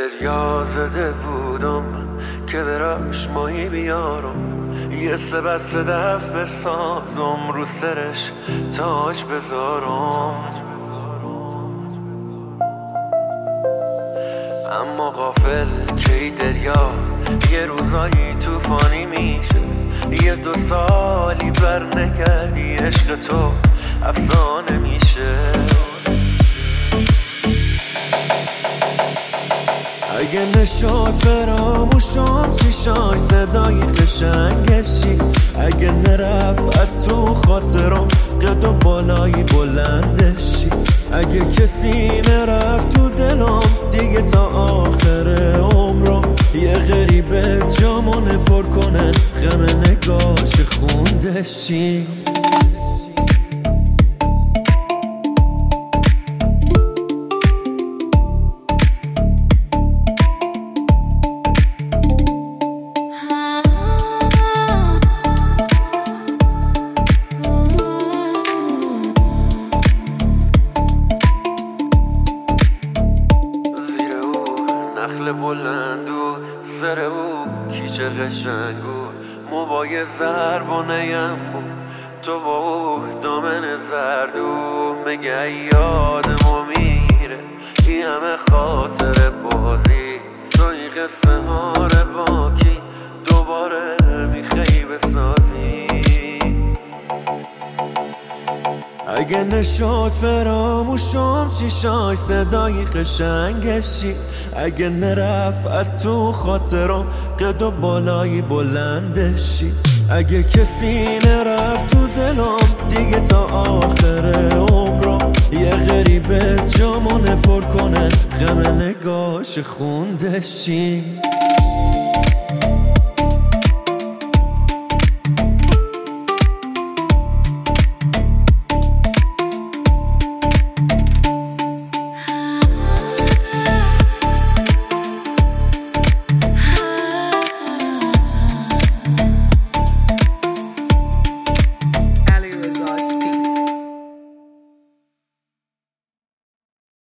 دریا زده بودم که دراش ماهی بیارم، یه سبت صدف بسازم رو سرش تاج بذارم. اما غافل که دریا یه روزایی توفانی میشه، یه 2 سالی بر نگردی عشق تو افسانه میشه. اگه نشد فراموشم چیشای صدای قشنگشی، اگه نرفت تو خاطرم قد و بالایی بلندشی، اگه کسی نرفت تو دلم دیگه تا آخر عمرم، یه غریبه جامونه پر کنه غم نگاش خوندشی. نخل بلند و سر او کیچه قشنگو، موبای زربانه‌یم بود تو با او دامن زردو. مگه یادمو میره این همه خاطر بازی، تو این قصه ها رو باکی دوباره میخوای بسازی. اگه نشد فراموشم چیشای صدای قشنگشی، اگه نرفت تو خاطرم قد و بالایی بلندشی، اگه کسی نرفت تو دلم دیگه تا آخر عمرم، یه غریبه جامونه پر کنه غم نگاش خوندشی.